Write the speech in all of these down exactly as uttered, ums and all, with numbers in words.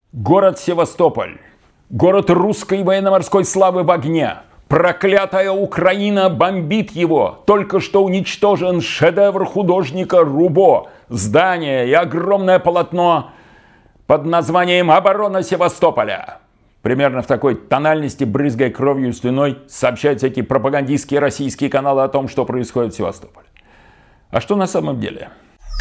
Город Севастополь, город русской военно-морской славы в огне. Проклятая Украина бомбит его. Только что уничтожен шедевр художника Рубо. Здание и огромное полотно под названием «Оборона Севастополя». Примерно в такой тональности, брызгая кровью и слюной, сообщают всякие пропагандистские российские каналы о том, что происходит в Севастополе. А что на самом деле?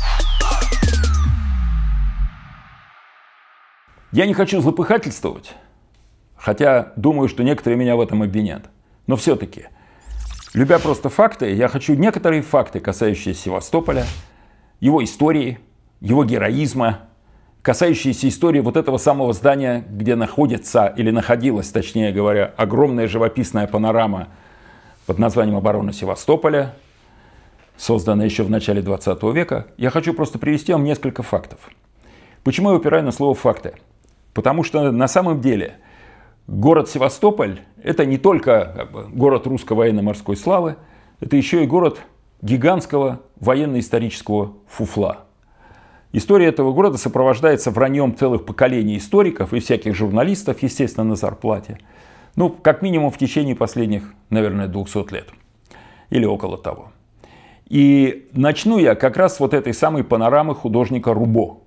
Я не хочу злопыхательствовать, хотя думаю, что некоторые меня в этом обвинят. Но все-таки, любя просто факты, я хочу некоторые факты, касающиеся Севастополя, его истории, его героизма, касающиеся истории вот этого самого здания, где находится, или находилась, точнее говоря, огромная живописная панорама под названием «Оборона Севастополя», созданная еще в начале двадцатого века. Я хочу просто привести вам несколько фактов. Почему я упираю на слово «факты»? Потому что на самом деле город Севастополь – это не только как бы, город русской военно-морской славы, это еще и город гигантского военно-исторического фуфла. История этого города сопровождается враньем целых поколений историков и всяких журналистов, естественно, на зарплате. Ну, как минимум в течение последних, наверное, двухсот лет. Или около того. И начну я как раз с вот этой самой панорамы художника Рубо,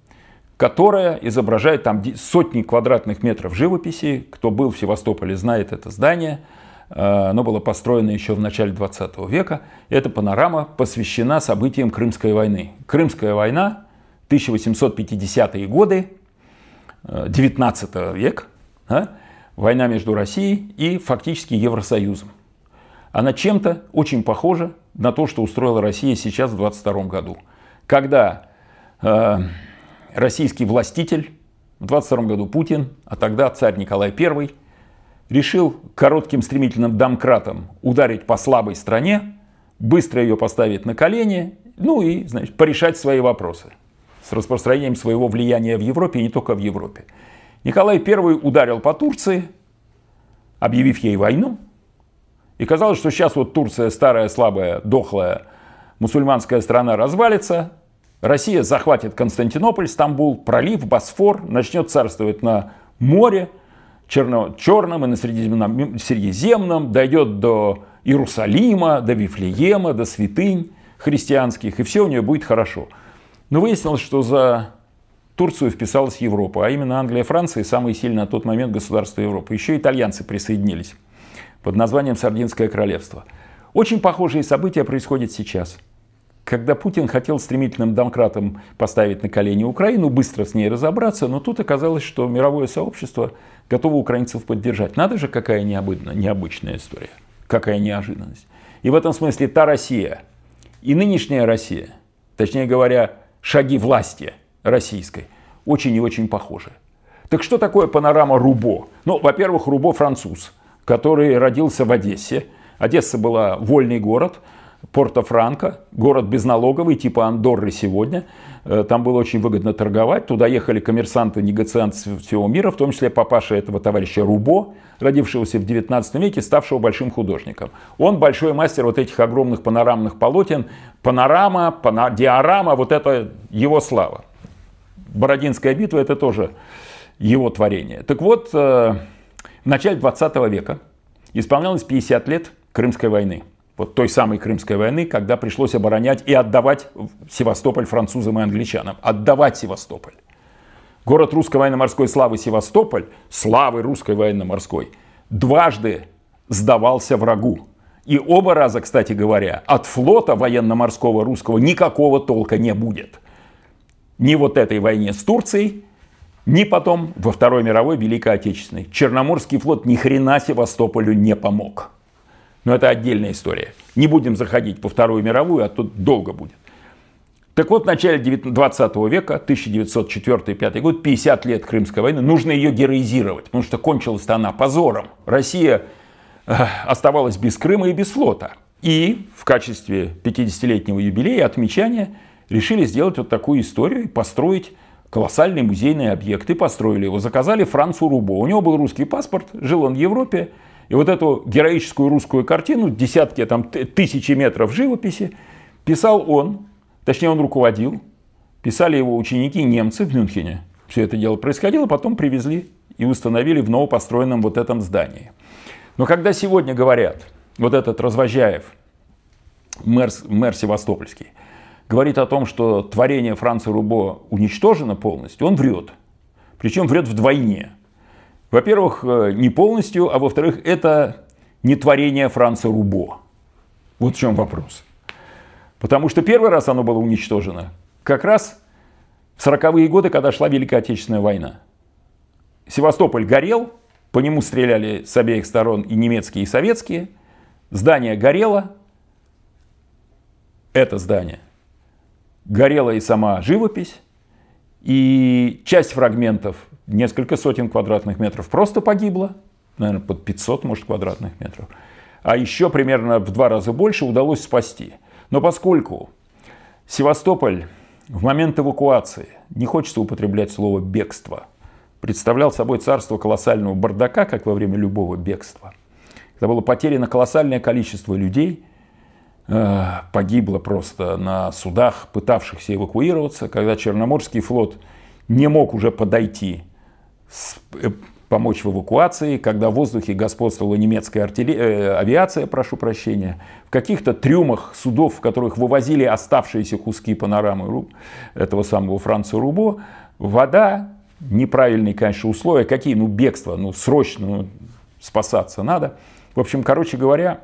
которая изображает там сотни квадратных метров живописи. Кто был в Севастополе, знает это здание. Оно было построено еще в начале двадцатого века. Эта панорама посвящена событиям Крымской войны. Крымская война, тысяча восемьсот пятидесятые годы, девятнадцатый век, да? Война между Россией и фактически Евросоюзом. Она чем-то очень похожа на то, что устроила Россия сейчас в двадцать втором году. Когда э, российский властитель, в двадцать втором году Путин, а тогда царь Николай Первый, решил коротким стремительным домкратом ударить по слабой стране, быстро ее поставить на колени, ну и, значит, порешать свои вопросы с распространением своего влияния в Европе и не только в Европе. Николай Первый ударил по Турции, объявив ей войну. И казалось, что сейчас вот Турция, старая, слабая, дохлая мусульманская страна, развалится. Россия захватит Константинополь, Стамбул, пролив, Босфор, начнет царствовать на море, Черно, Черном и на Средиземном, Средиземном, дойдет до Иерусалима, до Вифлеема, до святынь христианских, и все у нее будет хорошо. Но выяснилось, что за Турцию вписалась Европа, а именно Англия и Франция, самые сильные на тот момент государства Европы. Еще итальянцы присоединились под названием Сардинское королевство. Очень похожие события происходят сейчас. Когда Путин хотел стремительным домкратом поставить на колени Украину, быстро с ней разобраться, но тут оказалось, что мировое сообщество готово украинцев поддержать. Надо же, какая необычная, необычная история, какая неожиданность. И в этом смысле та Россия и нынешняя Россия, точнее говоря, шаги власти российской, очень и очень похожи. Так что такое панорама Рубо? Ну, во-первых, Рубо француз, который родился в Одессе. Одесса была вольный город, Порто-Франко, город безналоговый, типа Андорры сегодня. Там было очень выгодно торговать. Туда ехали коммерсанты, негацианты всего мира, в том числе папаша этого товарища Рубо, родившегося в девятнадцатом веке, ставшего большим художником. Он большой мастер вот этих огромных панорамных полотен. Панорама, пана, диорама, вот это его слава. Бородинская битва – это тоже его творение. Так вот, в начале двадцатого века исполнялось пятьдесят лет Крымской войны. Вот той самой Крымской войны, когда пришлось оборонять и отдавать Севастополь французам и англичанам. Отдавать Севастополь. Город русской военно-морской славы Севастополь, славы русской военно-морской, дважды сдавался врагу. И оба раза, кстати говоря, от флота военно-морского русского никакого толка не будет. Ни вот этой войне с Турцией, ни потом во Второй мировой Великой Отечественной. Черноморский флот ни хрена Севастополю не помог. Но это отдельная история. Не будем заходить по Вторую мировую, а тут долго будет. Так вот, в начале двадцатого века, тысяча девятьсот четвёртый — тысяча девятьсот пятый год, пятьдесят лет Крымской войны, нужно ее героизировать, потому что кончилась-то она позором. Россия э, оставалась без Крыма и без флота. И в качестве пятидесятилетнего юбилея, отмечания, решили сделать вот такую историю и построить колоссальный музейный объект. И построили его. Заказали Францу Рубо. У него был русский паспорт, жил он в Европе. И вот эту героическую русскую картину, десятки, там, тысячи метров живописи, писал он, точнее он руководил, писали его ученики немцы в Мюнхене. все это дело происходило, потом привезли и установили в новопостроенном вот этом здании. Но когда сегодня говорят, вот этот Развозжаев, мэр, мэр Севастопольский, говорит о том, что творение Франца Рубо уничтожено полностью, он врет. Причем врет вдвойне. Во-первых, не полностью, а во-вторых, это не творение Франца Рубо. Вот в чем вопрос. Потому что первый раз оно было уничтожено как раз в сороковые годы, когда шла Великая Отечественная война. Севастополь горел, по нему стреляли с обеих сторон и немецкие, и советские. Здание горело. Это здание. Горела и сама живопись. И часть фрагментов, несколько сотен квадратных метров, просто погибла. Наверное, под пятьсот, может, квадратных метров. А еще примерно в два раза больше удалось спасти. Но поскольку Севастополь в момент эвакуации, не хочется употреблять слово «бегство», представлял собой царство колоссального бардака, как во время любого бегства. Это было потеряно колоссальное количество людей, погибло просто на судах, пытавшихся эвакуироваться, когда Черноморский флот не мог уже подойти, помочь в эвакуации, когда в воздухе господствовала немецкая артиллерия, авиация, прошу прощения, в каких-то трюмах судов, в которых вывозили оставшиеся куски панорамы этого самого Франца Рубо, вода, неправильные, конечно, условия, какие, ну, бегство, ну, срочно, ну, спасаться надо. В общем, короче говоря,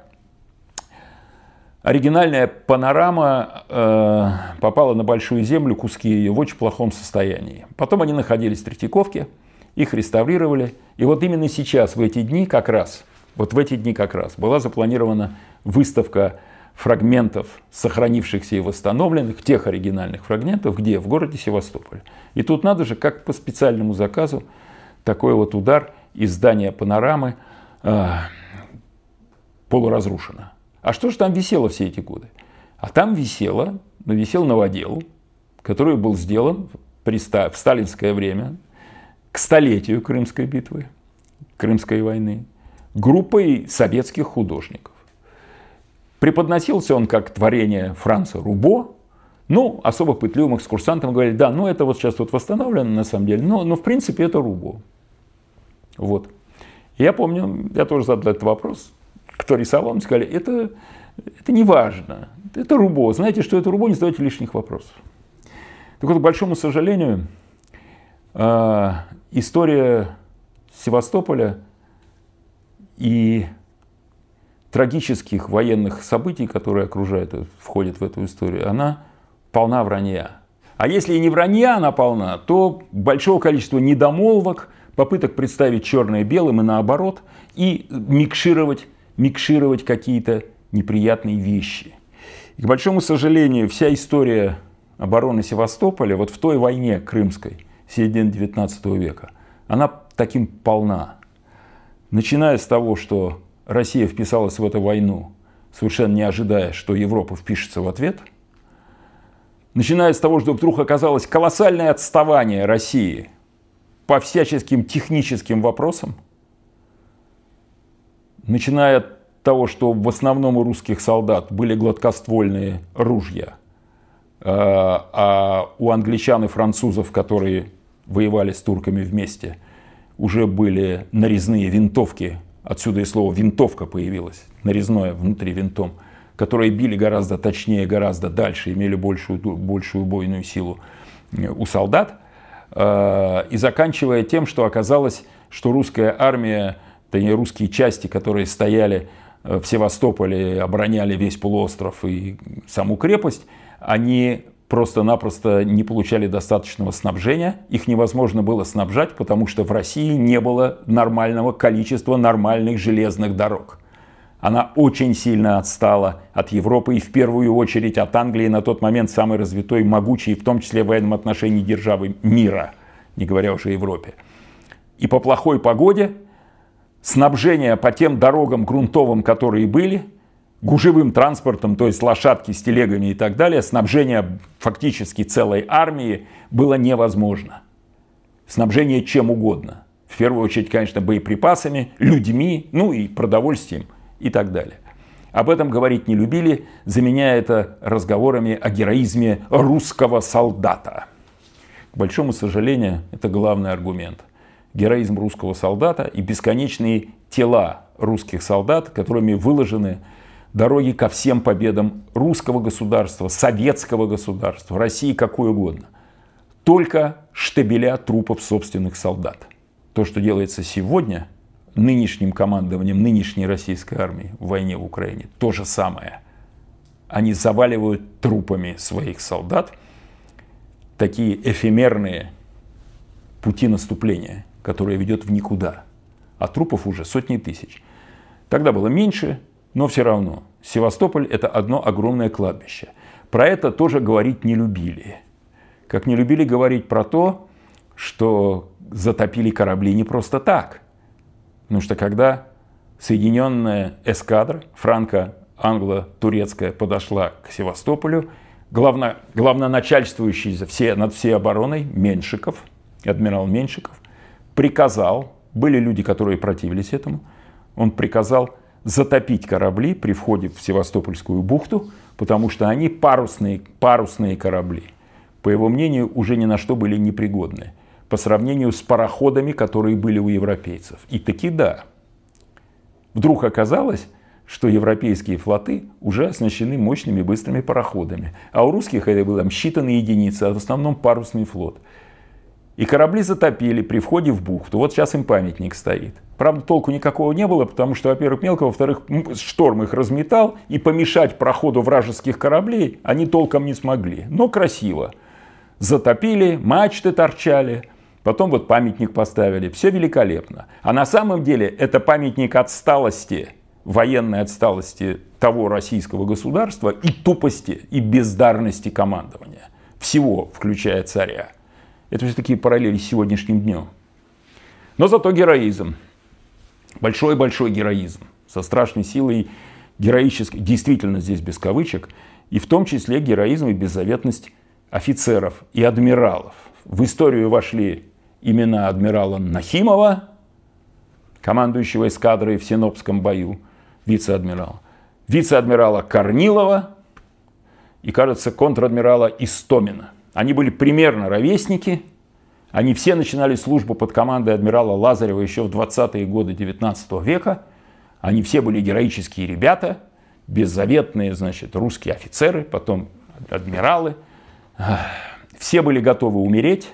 оригинальная панорама э, попала на Большую Землю, куски ее в очень плохом состоянии. Потом они находились в Третьяковке, их реставрировали. И вот именно сейчас, в эти дни как раз, вот в эти дни как раз была запланирована выставка фрагментов, сохранившихся и восстановленных, тех оригинальных фрагментов, где? В городе Севастополь. И тут надо же, как по специальному заказу, такой вот удар из здания панорамы э, полуразрушено. А что же там висело все эти годы? А там висело, ну, висел новодел, который был сделан при, в сталинское время, к столетию Крымской битвы, Крымской войны, группой советских художников. Преподносился он как творение Франца Рубо. Ну, особо пытливым экскурсантам говорили, да, ну это вот сейчас вот восстановлено на самом деле, но, но в принципе это Рубо. Вот. Я помню, я тоже задал этот вопрос, кто рисовал, мне сказали, это, это не важно, это Рубо. Знаете, что это Рубо, не задавайте лишних вопросов. Так вот, к большому сожалению, история Севастополя и трагических военных событий, которые окружают, входят в эту историю, она полна вранья. А если и не вранья она полна, то большого количества недомолвок, попыток представить черное белым и наоборот, и микшировать, микшировать какие-то неприятные вещи. И, к большому сожалению, вся история обороны Севастополя вот в той войне крымской, середины девятнадцатого века, она таким полна. Начиная с того, что Россия вписалась в эту войну, совершенно не ожидая, что Европа впишется в ответ. Начиная с того, что вдруг оказалось колоссальное отставание России по всяческим техническим вопросам. Начиная от того, что в основном у русских солдат были гладкоствольные ружья, а у англичан и французов, которые воевали с турками вместе, уже были нарезные винтовки. Отсюда и слово «винтовка» появилось, нарезное внутри винтом, которые били гораздо точнее, гораздо дальше, имели большую, большую убойную силу у солдат. И заканчивая тем, что оказалось, что русская армия, точнее русские части, которые стояли в Севастополе, обороняли весь полуостров и саму крепость, они просто-напросто не получали достаточного снабжения. Их невозможно было снабжать, потому что в России не было нормального количества нормальных железных дорог. Она очень сильно отстала от Европы и в первую очередь от Англии, на тот момент самой развитой, могучей, в том числе в военном отношении державы мира, не говоря уже о Европе. И по плохой погоде снабжение по тем дорогам грунтовым, которые были, гужевым транспортом, то есть лошадки с телегами и так далее, снабжение фактически целой армии было невозможно. Снабжение чем угодно. В первую очередь, конечно, боеприпасами, людьми, ну и продовольствием и так далее. Об этом говорить не любили, заменяя это разговорами о героизме русского солдата. К большому сожалению, это главный аргумент. Героизм русского солдата и бесконечные тела русских солдат, которыми выложены дороги ко всем победам русского государства, советского государства, России, какой угодно. Только штабеля трупов собственных солдат. То, что делается сегодня нынешним командованием нынешней российской армии в войне в Украине, то же самое. Они заваливают трупами своих солдат такие эфемерные пути наступления, которые ведет в никуда. А трупов уже сотни тысяч. Тогда было меньше, но все равно. Севастополь – это одно огромное кладбище. Про это тоже говорить не любили. Как не любили говорить про то, что затопили корабли не просто так. Потому что когда соединенная эскадра франко-англо-турецкая подошла к Севастополю, главно, главноначальствующий за все, над всей обороной Меньшиков, адмирал Меньшиков, приказал, были люди, которые противились этому, он приказал затопить корабли при входе в Севастопольскую бухту, потому что они парусные, парусные корабли. По его мнению, уже ни на что были непригодны по сравнению с пароходами, которые были у европейцев. И таки да. Вдруг оказалось, что европейские флоты уже оснащены мощными быстрыми пароходами, а у русских это было там считанные единицы, а в основном парусный флот. И корабли затопили при входе в бухту. Вот сейчас им памятник стоит. Правда, толку никакого не было, потому что, во-первых, мелко, во-вторых, шторм их разметал, и помешать проходу вражеских кораблей они толком не смогли. Но красиво. Затопили, мачты торчали, потом вот памятник поставили. Все великолепно. А на самом деле это памятник отсталости, военной отсталости того российского государства и тупости, и бездарности командования. Всего, включая царя. Это все такие параллели с сегодняшним днем. Но зато героизм. Большой-большой героизм. Со страшной силой героической, действительно здесь без кавычек, и в том числе героизм и беззаветность офицеров и адмиралов. В историю вошли имена адмирала Нахимова, командующего эскадрой в Синопском бою, вице-адмирала, вице-адмирала Корнилова и, кажется, контр-адмирала Истомина. Они были примерно ровесники. Они все начинали службу под командой адмирала Лазарева еще в двадцатые годы девятнадцатого века. Они все были героические ребята, беззаветные, значит, русские офицеры, потом адмиралы. Все были готовы умереть.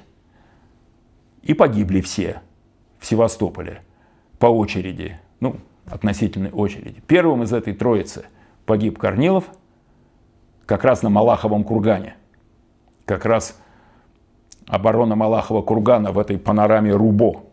И погибли все в Севастополе по очереди, ну, относительной очереди. Первым из этой троицы погиб Корнилов как раз на Малаховом кургане. Как раз оборона Малахова кургана в этой панораме Рубо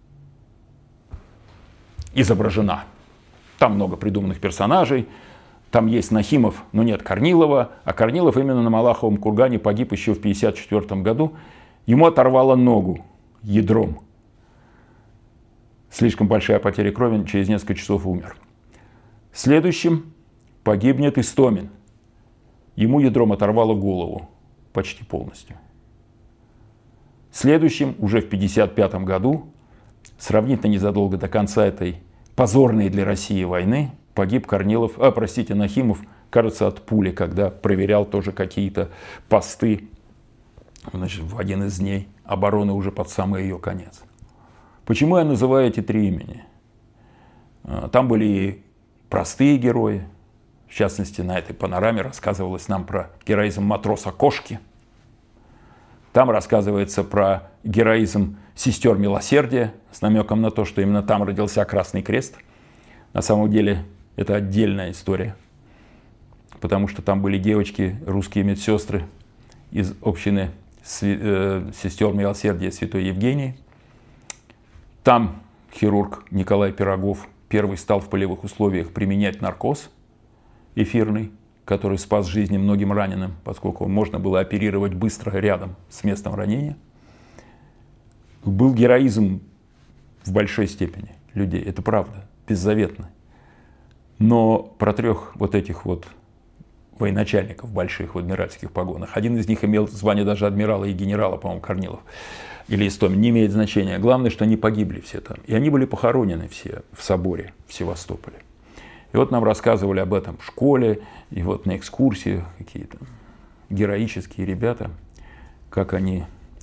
изображена. Там много придуманных персонажей. Там есть Нахимов, но нет Корнилова. А Корнилов именно на Малаховом кургане погиб еще в пятьдесят четвёртом году. Ему оторвало ногу ядром. Слишком большая потеря крови, через несколько часов умер. Следующим погибнет Истомин. Ему ядром оторвало голову почти полностью. Следующим, уже в пятьдесят пятом году, сравнительно незадолго до конца этой позорной для России войны, погиб Корнилов, а, простите, Нахимов, кажется, от пули, когда проверял тоже какие-то посты, значит, в один из дней обороны уже под самый ее конец. Почему я называю эти три имени? Там были и простые герои. В частности, на этой панораме рассказывалось нам про героизм матроса Кошки. Там рассказывается про героизм сестер милосердия с намеком на то, что именно там родился Красный Крест. На самом деле это отдельная история, потому что там были девочки, русские медсестры из общины сестер милосердия Святой Евгении. Там хирург Николай Пирогов первый стал в полевых условиях применять наркоз эфирный, который спас жизни многим раненым, поскольку можно было оперировать быстро рядом с местом ранения. Был героизм в большой степени людей, это правда, беззаветно. Но про трех вот этих вот военачальников больших в адмиральских погонах, один из них имел звание даже адмирала и генерала, по-моему, Корнилов или Истомин, не имеет значения. Главное, что они погибли все там. И они были похоронены все в соборе в Севастополе. И вот нам рассказывали об этом в школе, и вот на экскурсиях какие-то героические ребята, как они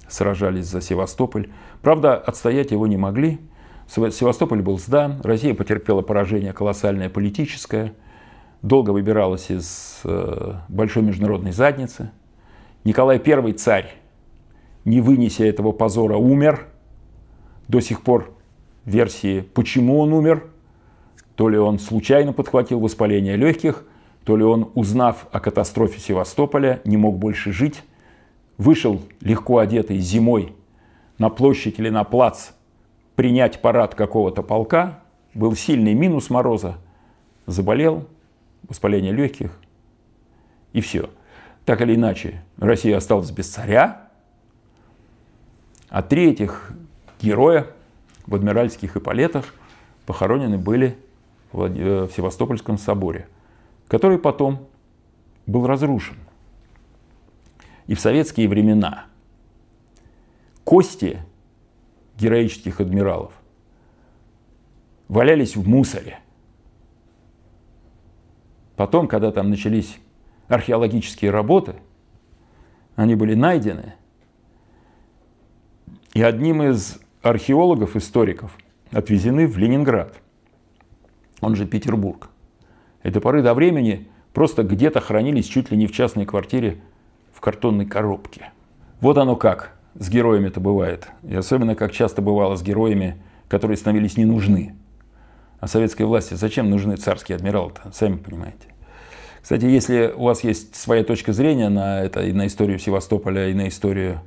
сражались за Севастополь. Правда, отстоять его не могли. Севастополь был сдан, Россия потерпела поражение колоссальное политическое, долго выбиралась из большой международной задницы. Николай Первый, царь, не вынеся этого позора, умер. До сих пор версии, почему он умер. То ли он случайно подхватил воспаление легких, то ли он, узнав о катастрофе Севастополя, не мог больше жить. Вышел легко одетый зимой на площадь или на плац принять парад какого-то полка. Был сильный минус мороза. Заболел, воспаление легких и все. Так или иначе, Россия осталась без царя, а три этих героя в адмиральских эполетах похоронены были в Севастопольском соборе, который потом был разрушен. И в советские времена кости героических адмиралов валялись в мусоре. Потом, когда там начались археологические работы, они были найдены. И одним из археологов, историков, отвезены в Ленинград, он же Петербург. И до поры до времени просто где-то хранились чуть ли не в частной квартире в картонной коробке. Вот оно как с героями-то бывает. И особенно, как часто бывало с героями, которые становились не нужны. А советской власти зачем нужны царские адмиралы-то, сами понимаете. Кстати, если у вас есть своя точка зрения на это, и на историю Севастополя, и на историю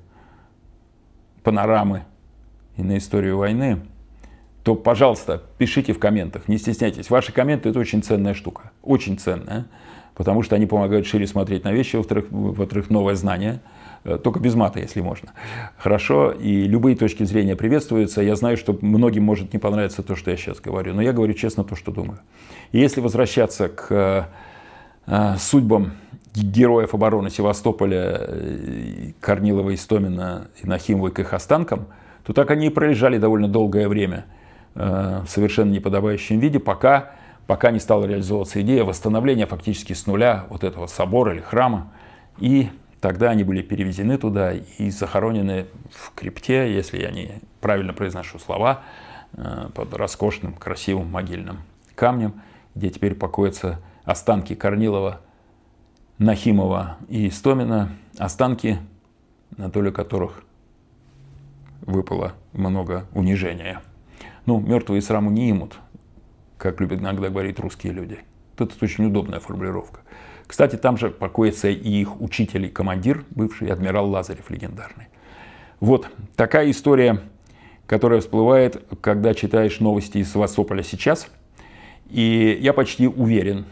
панорамы, и на историю войны, то, пожалуйста, пишите в комментах, не стесняйтесь. Ваши комменты – это очень ценная штука, очень ценная, потому что они помогают шире смотреть на вещи, во-вторых, во-вторых, новое знание, только без мата, если можно. Хорошо, и любые точки зрения приветствуются. Я знаю, что многим может не понравиться то, что я сейчас говорю, но я говорю честно то, что думаю. И если возвращаться к э, судьбам героев обороны Севастополя, Корнилова, Истомина и Нахимова, к их останкам, то так они и пролежали довольно долгое время э, в совершенно неподобающем виде, пока, пока не стала реализовываться идея восстановления фактически с нуля вот этого собора или храма. И тогда они были перевезены туда и захоронены в крипте, если я не правильно произношу слова, э, под роскошным, красивым могильным камнем, где теперь покоятся останки Корнилова, Нахимова и Истомина, останки, на долю которых выпало много унижения. Ну, мертвые сраму не имут, как любят иногда говорить русские люди. Это очень удобная формулировка. Кстати, там же покоится и их учитель и командир, бывший адмирал Лазарев, легендарный. Вот такая история, которая всплывает, когда читаешь новости из Севастополя сейчас. И я почти уверен,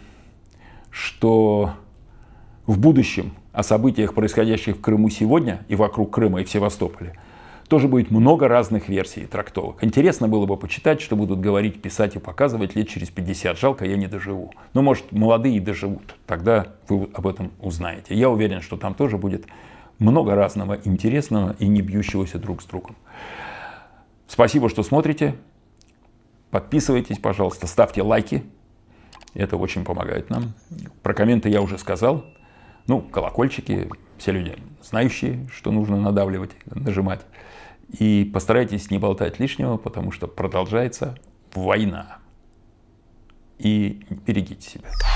что в будущем о событиях, происходящих в Крыму сегодня и вокруг Крыма и в Севастополе, тоже будет много разных версий и трактовок. Интересно было бы почитать, что будут говорить, писать и показывать лет через пятьдесят. Жалко, я не доживу. Но, может, молодые и доживут. Тогда вы об этом узнаете. Я уверен, что там тоже будет много разного интересного и не бьющегося друг с другом. Спасибо, что смотрите. Подписывайтесь, пожалуйста, ставьте лайки. Это очень помогает нам. Про комменты я уже сказал. Ну, колокольчики, все люди знающие, что нужно надавливать, нажимать. И постарайтесь не болтать лишнего, потому что продолжается война. И берегите себя.